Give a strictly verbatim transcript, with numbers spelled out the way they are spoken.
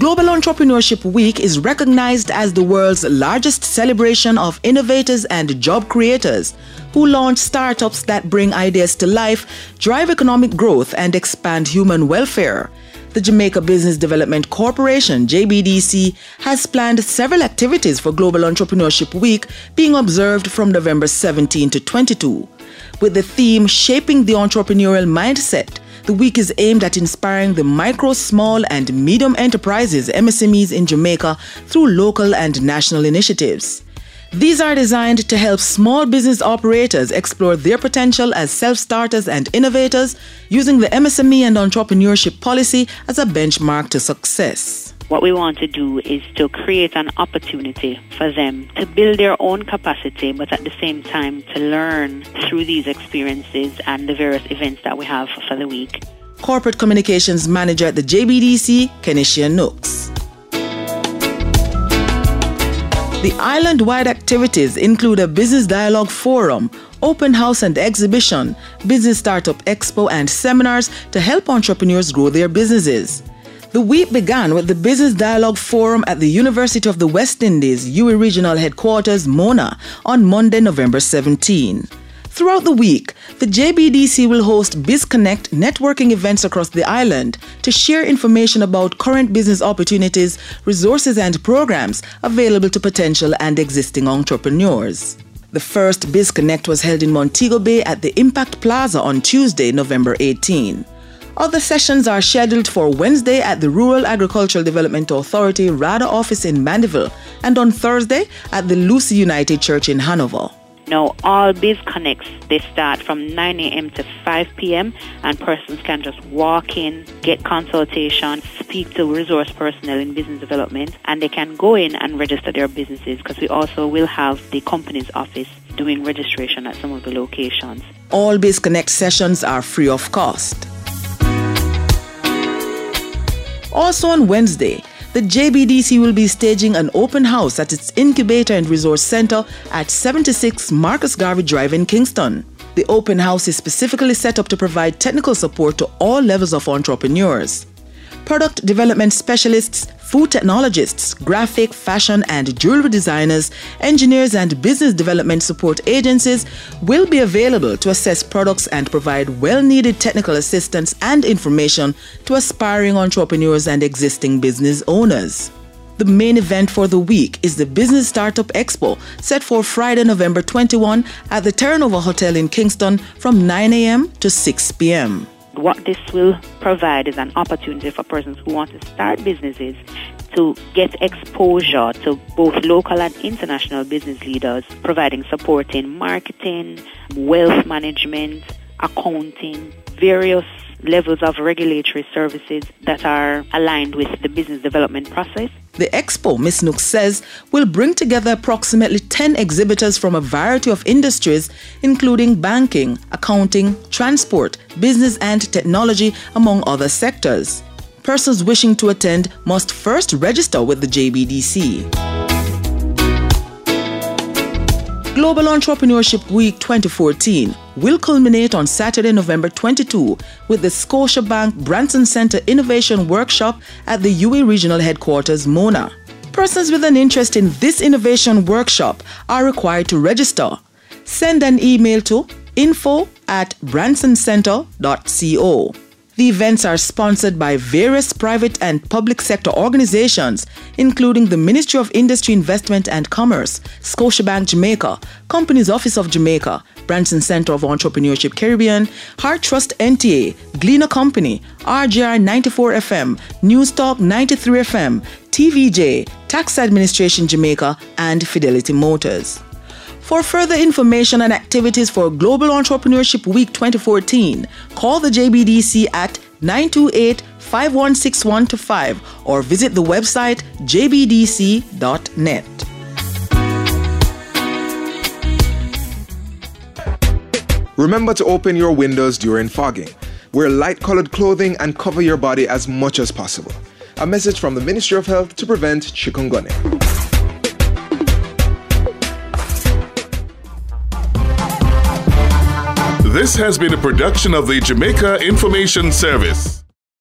Global Entrepreneurship Week is recognized as the world's largest celebration of innovators and job creators who launch startups that bring ideas to life, drive economic growth, and expand human welfare. The Jamaica Business Development Corporation, J B D C, has planned several activities for Global Entrepreneurship Week being observed from November seventeenth to twenty-second. With the theme Shaping the Entrepreneurial Mindset, the week is aimed at inspiring the micro, small, and medium enterprises, M S M Es, in Jamaica through local and national initiatives. These are designed to help small business operators explore their potential as self-starters and innovators, using the M S M E and entrepreneurship policy as a benchmark to success. What we want to do is to create an opportunity for them to build their own capacity, but at the same time to learn through these experiences and the various events that we have for the week. Corporate Communications Manager at the J B D C, Kenisha Nooks. The island-wide activities include a business dialogue forum, open house and exhibition, business startup expo, and seminars to help entrepreneurs grow their businesses. The week began with the Business Dialogue Forum at the University of the West Indies, U A E Regional Headquarters, Mona, on Monday, November seventeenth. Throughout the week, the J B D C will host BizConnect networking events across the island to share information about current business opportunities, resources, and programs available to potential and existing entrepreneurs. The first BizConnect was held in Montego Bay at the Impact Plaza on Tuesday, November eighteenth. Other sessions are scheduled for Wednesday at the Rural Agricultural Development Authority RADA office in Mandeville and on Thursday at the Lucy United Church in Hanover. Now, all BizConnects, they start from nine a.m. to five p.m. and persons can just walk in, get consultation, speak to resource personnel in business development, and they can go in and register their businesses, because we also will have the company's office doing registration at some of the locations. All BizConnect sessions are free of cost. Also on Wednesday, the J B D C will be staging an open house at its Incubator and Resource Center at seventy-six Marcus Garvey Drive in Kingston. The open house is specifically set up to provide technical support to all levels of entrepreneurs. Product development specialists, food technologists, graphic, fashion, and jewelry designers, engineers, and business development support agencies will be available to assess products and provide well-needed technical assistance and information to aspiring entrepreneurs and existing business owners. The main event for the week is the Business Startup Expo, set for Friday, November twenty-first at the Terra Nova Hotel in Kingston from nine a.m. to six p.m. What this will provide is an opportunity for persons who want to start businesses to get exposure to both local and international business leaders, providing support in marketing, wealth management, accounting, various levels of regulatory services that are aligned with the business development process. The expo, Miz Nooks says, will bring together approximately ten exhibitors from a variety of industries, including banking, accounting, transport, business and technology, among other sectors. Persons wishing to attend must first register with the J B D C. Global Entrepreneurship Week twenty fourteen will culminate on Saturday, November twenty-second with the Scotiabank Branson Center Innovation Workshop at the U A E Regional Headquarters, Mona. Persons with an interest in this innovation workshop are required to register. Send an email to info at branson center dot co. The events are sponsored by various private and public sector organizations, including the Ministry of Industry, Investment and Commerce, Scotiabank Jamaica, Companies Office of Jamaica, Branson Center of Entrepreneurship Caribbean, Heart Trust N T A, Gleaner Company, R J R ninety-four F M, News Talk ninety-three F M, T V J, Tax Administration Jamaica, and Fidelity Motors. For further information and activities for Global Entrepreneurship Week twenty fourteen, call the J B D C at nine two eight, five one six one two five or visit the website j b d c dot net. Remember to open your windows during fogging. Wear light-colored clothing and cover your body as much as possible. A message from the Ministry of Health to prevent chikungunya. This has been a production of the Jamaica Information Service.